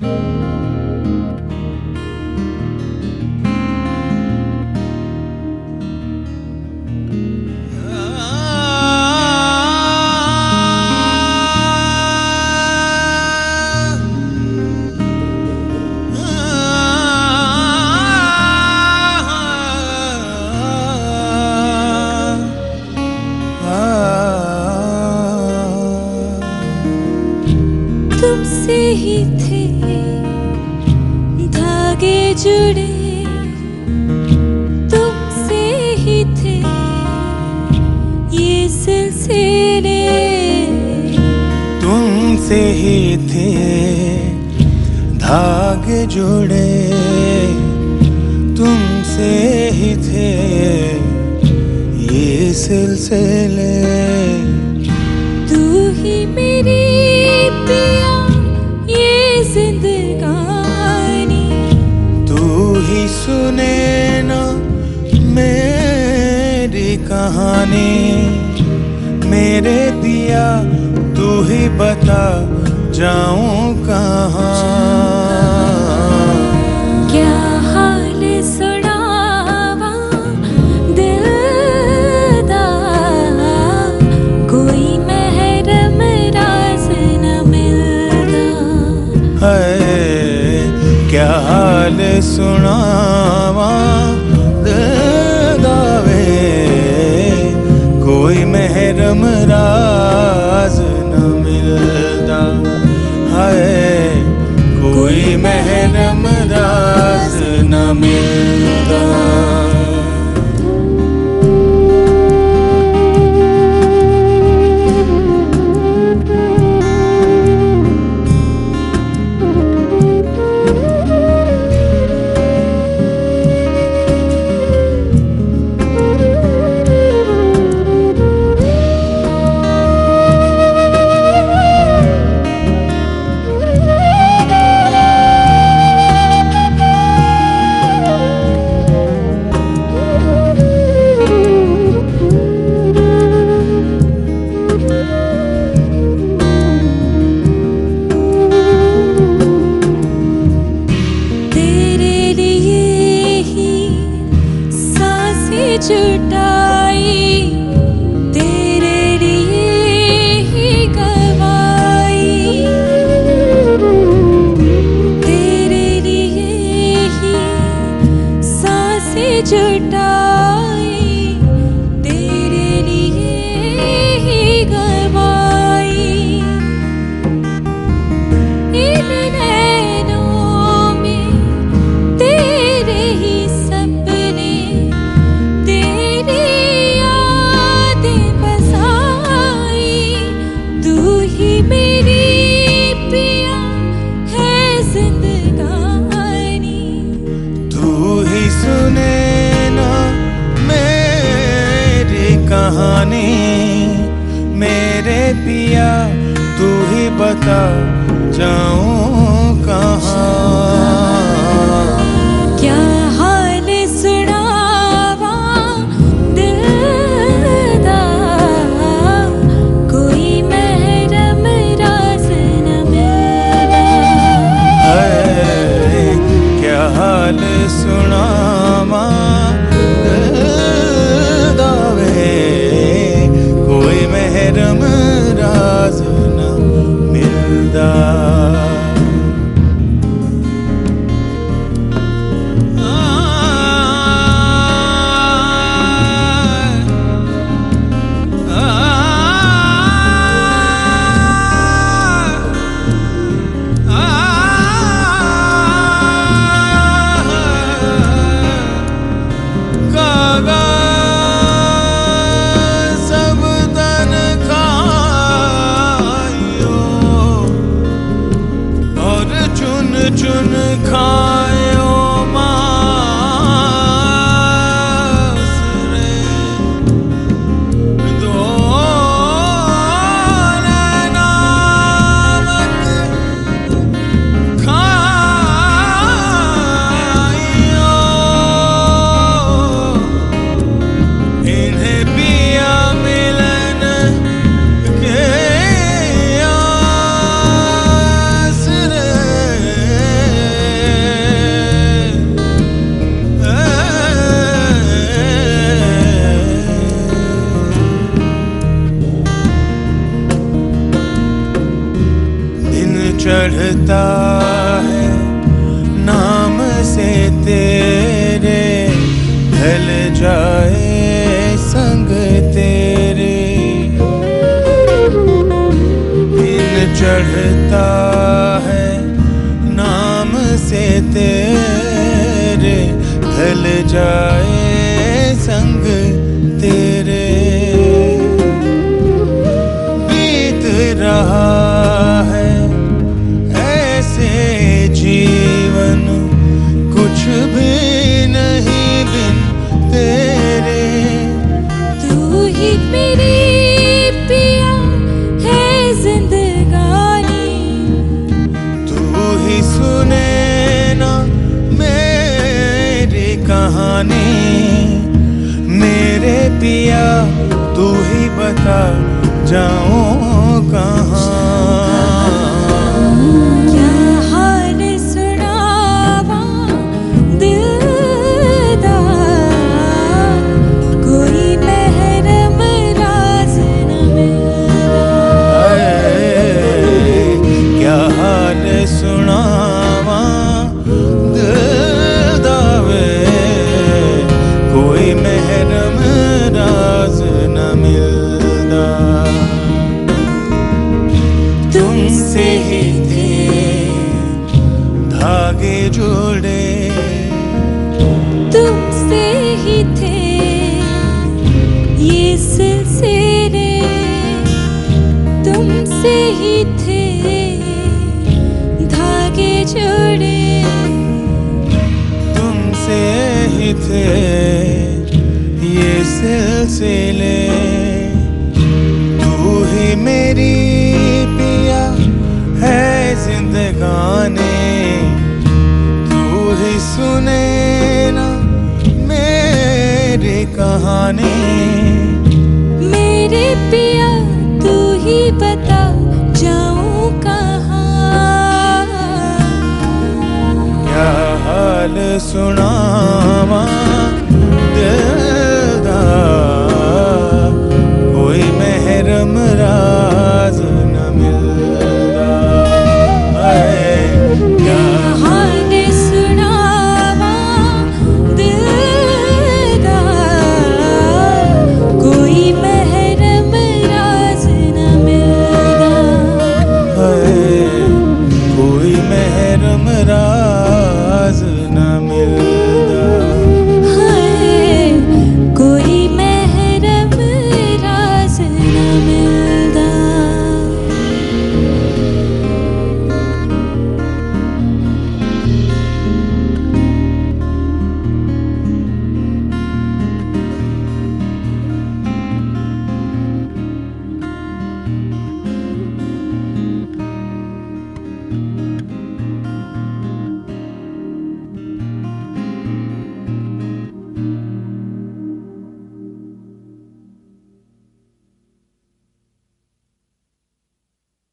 तुमसे ही थे धागे जुड़े, तुमसे ही थे ये सिलसिले, तुमसे ही थे धागे जुड़े, तुमसे ही थे ये सिलसिले। तू ही मेरी पिया ये जिंदगानी, तू ही सुने ना मेरी कहानी, मेरे पिया तू ही बता जाऊं कहाँ। क्या हाल सुनावा दिल दा, कोई महरम राज न मिलदा। है क्या हाल सुनावा दिल दा वे, कोई महरम राज न मिलदा। है कोई महरम राज न मिलदा। जुटाई तेरे लिए ही गवाई, तेरे लिए ही सांसें जुटाई, तेरे लिए ही गवाई। इन नैनों में तेरे ही सपने, सुने ना मेरी कहानी, मेरे पिया तू ही बता जाऊं कहाँ। क्या हाल सुनावा दिल दा, कोई महरम राज न मिलदा। है क्या हाल सुनावा दिल दा वे, कोई महरम राज न मिलदा। चुन खायो मांस रे, दो नामक खायो, इन्हें पिया मिलन के आस रे। चढ़ता है नाम से तेरे, ढल जाए संग तेरे। दिन चढ़ता है नाम से तेरे, ढल जाए संग तेरे। बीत रहा है ऐसे जीवन, कुछ भी नहीं बिन तेरे। तू ही मेरी पिया है जिंदगानी, तू ही सुने ना मेरी कहानी। मेरे पिया तू ही बता जाऊं कहाँ। क्या हाल सुनावा दिलदार, कोई महरम राज न मिलता। क्या हाल सुनावा दिलदार, कोई महरम राज न मिलता। तुमसे ही थे धागे जुड़े, तुमसे ही थे ये सिलसिले, तुमसे ही थे धागे जुड़े। तुमसे ही थे ये सिलसिले। तू ही मेरी पिया है जिंदगानी, तू ही सुने ना मेरी कहानी। मेरे पिया तू ही बता जाऊं कहाँ। क्या हाल सुनावा दिलदार, कोई महरम राज न मिलता। क्या हाल सुनावा दिलदार, कोई महरम राज न मिलता। कोई महरम राज